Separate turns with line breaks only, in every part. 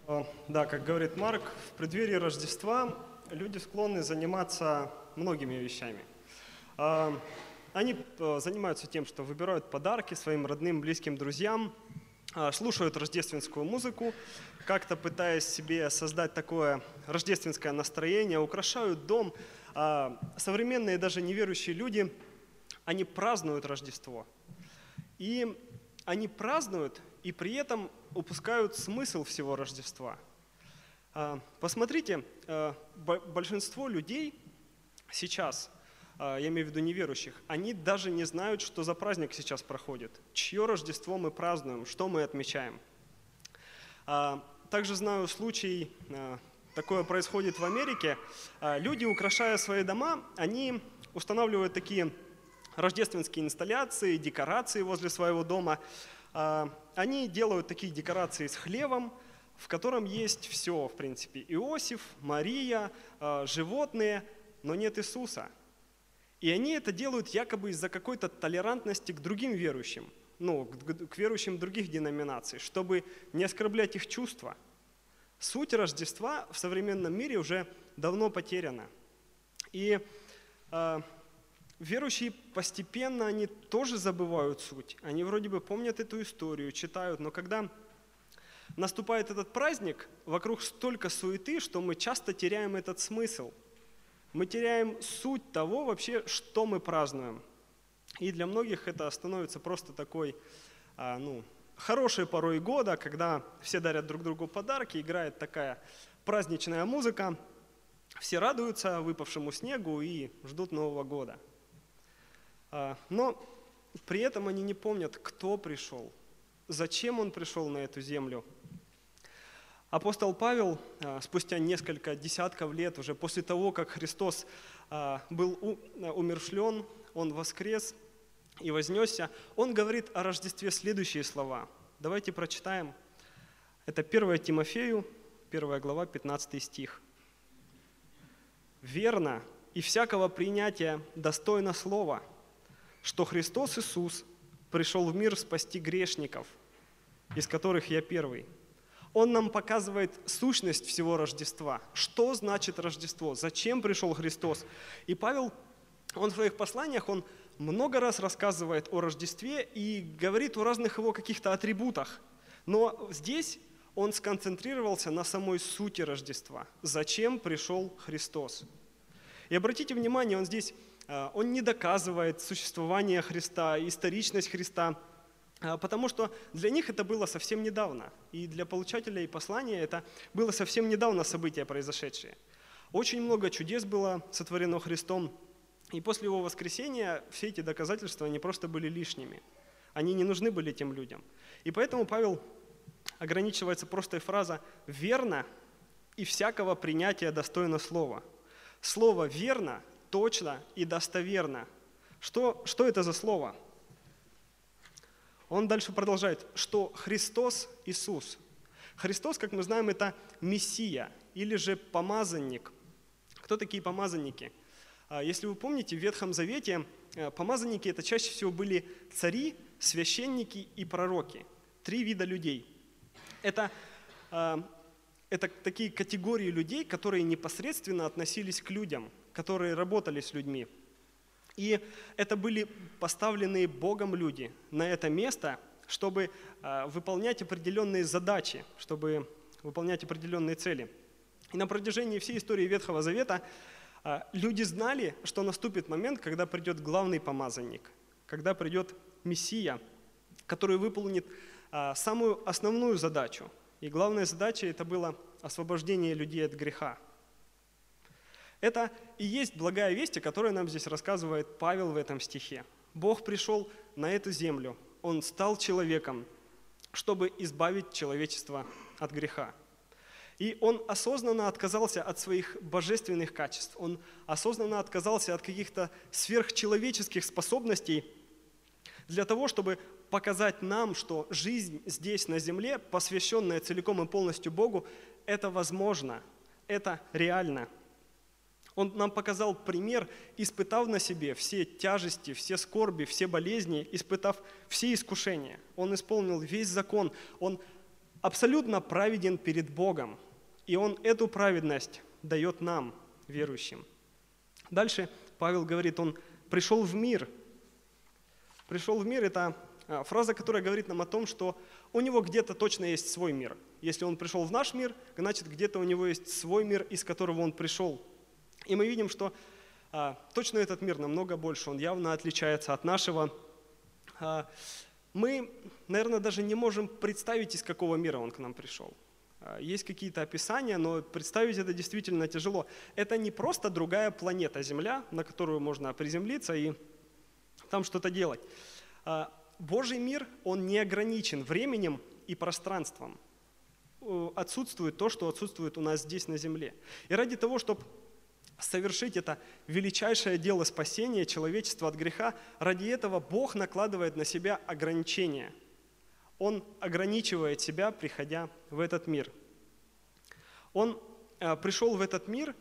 Да, как говорит Марк, в преддверии Рождества люди склонны заниматься многими вещами. А, Они занимаются тем, что выбирают подарки своим родным, близким, друзьям, слушают рождественскую музыку, как-то пытаясь себе создать такое рождественское настроение, украшают дом. Современные даже неверующие люди, они празднуют Рождество. И они празднуют, и при этом упускают смысл всего Рождества. Посмотрите, большинство людей сейчас, я имею в виду неверующих, они даже не знают, что за праздник сейчас проходит, чье Рождество мы празднуем, что мы отмечаем. Также знаю случай, такое происходит в Америке. Люди, украшая свои дома, они устанавливают такие рождественские инсталляции, декорации возле своего дома. Они делают такие декорации с хлевом, в котором есть все, в принципе. Иосиф, Мария, животные, но нет Иисуса. И они это делают якобы из-за какой-то толерантности к другим верующим, к верующим других деноминаций, чтобы не оскорблять их чувства. Суть Рождества в современном мире уже давно потеряна. И верующие постепенно, они тоже забывают суть. Они вроде бы помнят эту историю, читают, но когда наступает этот праздник, вокруг столько суеты, что мы часто теряем этот смысл. Мы теряем суть того вообще, что мы празднуем. И для многих это становится просто такой, хорошей порой года, когда все дарят друг другу подарки, играет такая праздничная музыка, все радуются выпавшему снегу и ждут Нового года. Но при этом они не помнят, кто пришел, зачем он пришел на эту землю. Апостол Павел спустя несколько десятков лет, уже после того, как Христос был умерщвлен, Он воскрес и вознесся, Он говорит о Рождестве следующие слова. Давайте прочитаем. Это 1 Тимофею, 1 глава, 15 стих. «Верно и всякого принятия достойно слова, что Христос Иисус пришел в мир спасти грешников, из которых я первый». Он нам показывает сущность всего Рождества. Что значит Рождество? Зачем пришел Христос? И Павел, он в своих посланиях, он много раз рассказывает о Рождестве и говорит о разных его каких-то атрибутах. Но здесь он сконцентрировался на самой сути Рождества. Зачем пришел Христос? И обратите внимание, он здесь, он не доказывает существование Христа, историчность Христа, потому что для них это было совсем недавно. И для получателей послания это было совсем недавно событие произошедшее. Очень много чудес было сотворено Христом. И после Его воскресения все эти доказательства, они просто были лишними. Они не нужны были тем людям. И поэтому Павел ограничивается простой фразой «верно и всякого принятия достойно слова». Слово «верно», «точно» и «достоверно». Что это за слово? Он дальше продолжает, что Христос Иисус. Христос, как мы знаем, это Мессия или же помазанник. Кто такие помазанники? Если вы помните, в Ветхом Завете помазанники это чаще всего были цари, священники и пророки. 3 вида людей. Это такие категории людей, которые непосредственно относились к людям, которые работали с людьми. И это были поставленные Богом люди на это место, чтобы выполнять определенные задачи, чтобы выполнять определенные цели. И на протяжении всей истории Ветхого Завета люди знали, что наступит момент, когда придет главный помазанник, когда придет Мессия, который выполнит самую основную задачу. И главная задача это было освобождение людей от греха. Это и есть благая весть, о которой нам здесь рассказывает Павел в этом стихе. Бог пришел на эту землю, Он стал человеком, чтобы избавить человечество от греха. И Он осознанно отказался от своих божественных качеств, Он осознанно отказался от каких-то сверхчеловеческих способностей для того, чтобы показать нам, что жизнь здесь на земле, посвященная целиком и полностью Богу, это возможно, это реально. Он нам показал пример, испытав на себе все тяжести, все скорби, все болезни, испытав все искушения. Он исполнил весь закон, Он абсолютно праведен перед Богом, и Он эту праведность дает нам, верующим. Дальше Павел говорит, Он пришел в мир. Пришел в мир – это фраза, которая говорит нам о том, что у Него где-то точно есть свой мир. Если Он пришел в наш мир, значит, где-то у Него есть свой мир, из которого Он пришел. И мы видим, что точно этот мир намного больше, он явно отличается от нашего. Мы, наверное, даже не можем представить, из какого мира Он к нам пришел. Есть какие-то описания, но представить это действительно тяжело. Это не просто другая планета Земля, на которую можно приземлиться и там что-то делать. Божий мир, он не ограничен временем и пространством. Отсутствует то, что отсутствует у нас здесь на земле. И ради того, чтобы совершить это величайшее дело спасения человечества от греха, ради этого Бог накладывает на себя ограничения. Он ограничивает себя, приходя в этот мир. Он пришел в этот мир,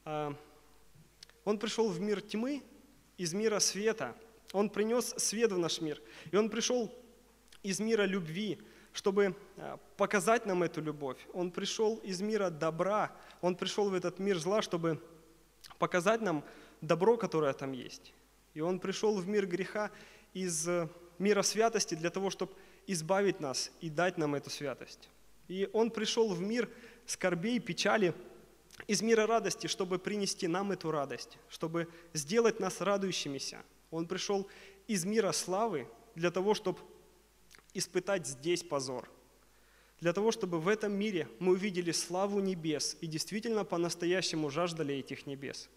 Он пришел в мир тьмы из мира света. Он принес свет в наш мир. И Он пришел из мира любви, чтобы показать нам эту любовь. Он пришел из мира добра. Он пришел в этот мир зла, чтобы показать нам добро, которое там есть. И Он пришел в мир греха из мира святости для того, чтобы избавить нас и дать нам эту святость. И Он пришел в мир скорбей, печали, из мира радости, чтобы принести нам эту радость, чтобы сделать нас радующимися. Он пришел из мира славы для того, чтобы испытать здесь позор. Для того, чтобы в этом мире мы увидели славу небес и действительно по-настоящему жаждали этих небес.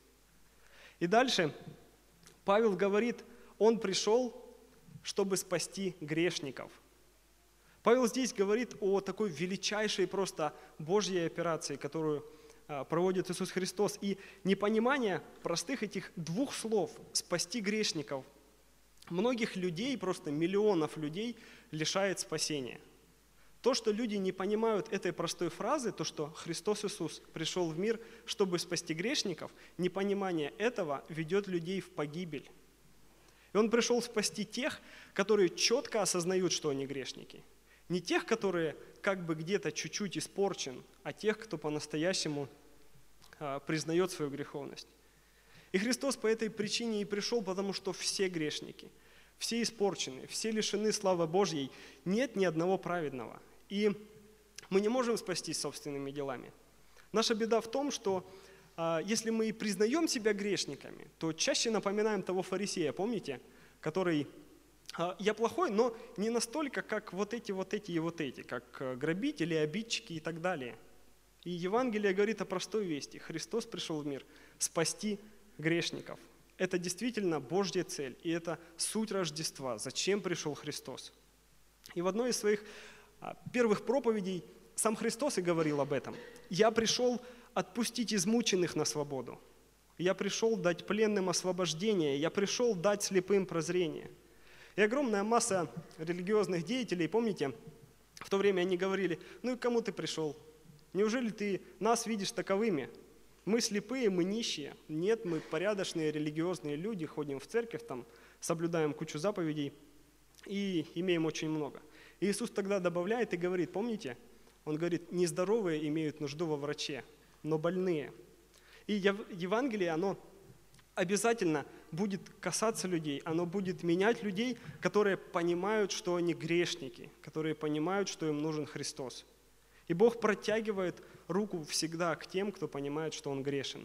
И дальше Павел говорит, Он пришел, чтобы спасти грешников. Павел здесь говорит о такой величайшей просто Божьей операции, которую проводит Иисус Христос. И непонимание простых этих двух слов «спасти грешников» многих людей, просто миллионов людей, лишает спасения. То, что люди не понимают этой простой фразы, то, что Христос Иисус пришел в мир, чтобы спасти грешников, непонимание этого ведет людей в погибель. И Он пришел спасти тех, которые четко осознают, что они грешники. Не тех, которые как бы где-то чуть-чуть испорчен, а тех, кто по-настоящему признает свою греховность. И Христос по этой причине и пришел, потому что все грешники, все испорчены, все лишены славы Божьей, нет ни одного праведного. И мы не можем спастись собственными делами. Наша беда в том, что если мы и признаем себя грешниками, то чаще напоминаем того фарисея, помните, который «я плохой, но не настолько, как вот эти и вот эти, как грабители, обидчики и так далее». И Евангелие говорит о простой вести. Христос пришел в мир спасти грешников. Это действительно Божья цель, и это суть Рождества. Зачем пришел Христос? И в одной из своих первых проповедей сам Христос и говорил об этом. «Я пришел отпустить измученных на свободу. Я пришел дать пленным освобождение. Я пришел дать слепым прозрение». И огромная масса религиозных деятелей, помните, в то время они говорили, ну и к кому ты пришел? Неужели ты нас видишь таковыми? Мы слепые, мы нищие. Нет, мы порядочные религиозные люди, ходим в церковь, там, соблюдаем кучу заповедей и имеем очень много. И Иисус тогда добавляет и говорит, помните, Он говорит, нездоровые имеют нужду во враче, но больные. И Евангелие, оно обязательно будет касаться людей, оно будет менять людей, которые понимают, что они грешники, которые понимают, что им нужен Христос. И Бог протягивает руку всегда к тем, кто понимает, что он грешен.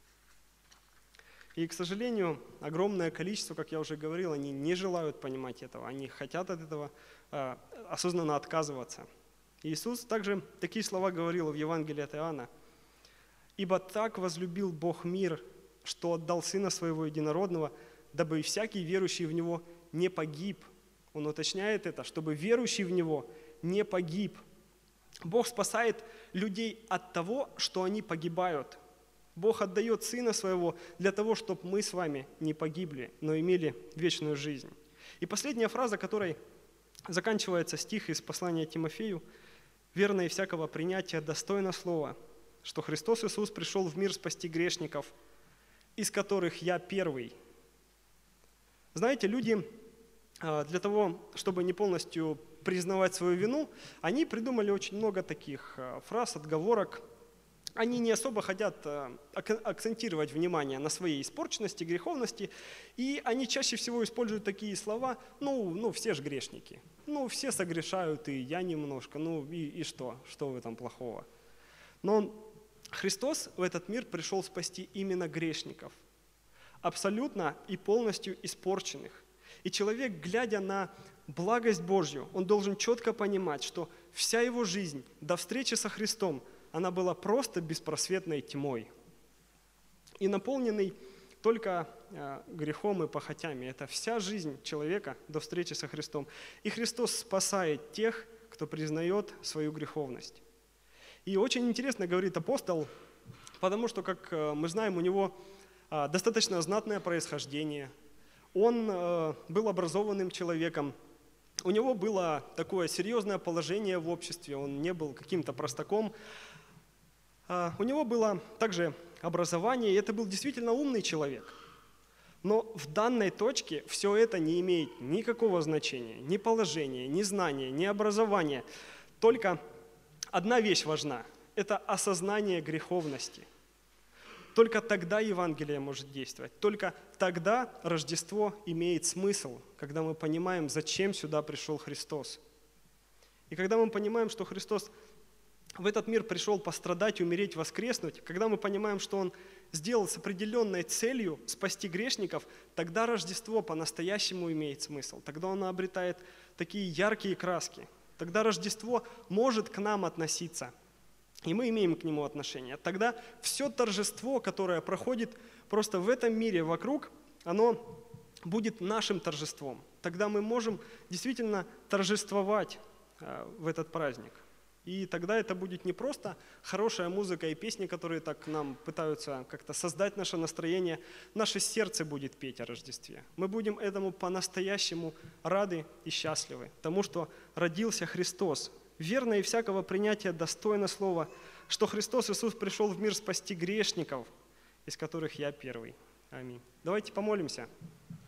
И, к сожалению, огромное количество, как я уже говорил, они не желают понимать этого, они хотят от этого осознанно отказываться. И Иисус также такие слова говорил в Евангелии от Иоанна. «Ибо так возлюбил Бог мир, что отдал Сына Своего Единородного, дабы всякий верующий в Него не погиб». Он уточняет это, чтобы верующий в Него не погиб. Бог спасает людей от того, что они погибают. Бог отдает Сына Своего для того, чтобы мы с вами не погибли, но имели вечную жизнь. И последняя фраза, которой заканчивается стих из послания Тимофею, «Верно и всякого принятия достойно слова, что Христос Иисус пришел в мир спасти грешников, из которых я первый». Знаете, люди для того, чтобы не полностью признавать свою вину, они придумали очень много таких фраз, отговорок. Они не особо хотят акцентировать внимание на своей испорченности, греховности, и они чаще всего используют такие слова: ну все же грешники, все согрешают, и я немножко, и что в этом плохого? Но Христос в этот мир пришел спасти именно грешников, абсолютно и полностью испорченных. И человек, глядя на благость Божью, он должен четко понимать, что вся его жизнь до встречи со Христом, она была просто беспросветной тьмой и наполненной только грехом и похотями. Это вся жизнь человека до встречи со Христом. И Христос спасает тех, кто признает свою греховность. И очень интересно говорит апостол, потому что, как мы знаем, у него достаточно знатное происхождение. Он был образованным человеком, у него было такое серьезное положение в обществе, он не был каким-то простаком. У него было также образование, и это был действительно умный человек. Но в данной точке все это не имеет никакого значения, ни положения, ни знания, ни образования. Только одна вещь важна – это осознание греховности. Только тогда Евангелие может действовать. Только тогда Рождество имеет смысл, когда мы понимаем, зачем сюда пришел Христос. И когда мы понимаем, что Христос в этот мир пришел пострадать, умереть, воскреснуть, когда мы понимаем, что Он сделал с определенной целью спасти грешников, тогда Рождество по-настоящему имеет смысл. Тогда оно обретает такие яркие краски. Тогда Рождество может к нам относиться, и мы имеем к нему отношение. Тогда все торжество, которое проходит просто в этом мире вокруг, оно будет нашим торжеством. Тогда мы можем действительно торжествовать в этот праздник. И тогда это будет не просто хорошая музыка и песни, которые так нам пытаются как-то создать наше настроение. Наше сердце будет петь о Рождестве. Мы будем этому по-настоящему рады и счастливы, тому, что родился Христос. Верно и всякого принятия достойно слова, что Христос Иисус пришел в мир спасти грешников, из которых я первый. Аминь. Давайте помолимся.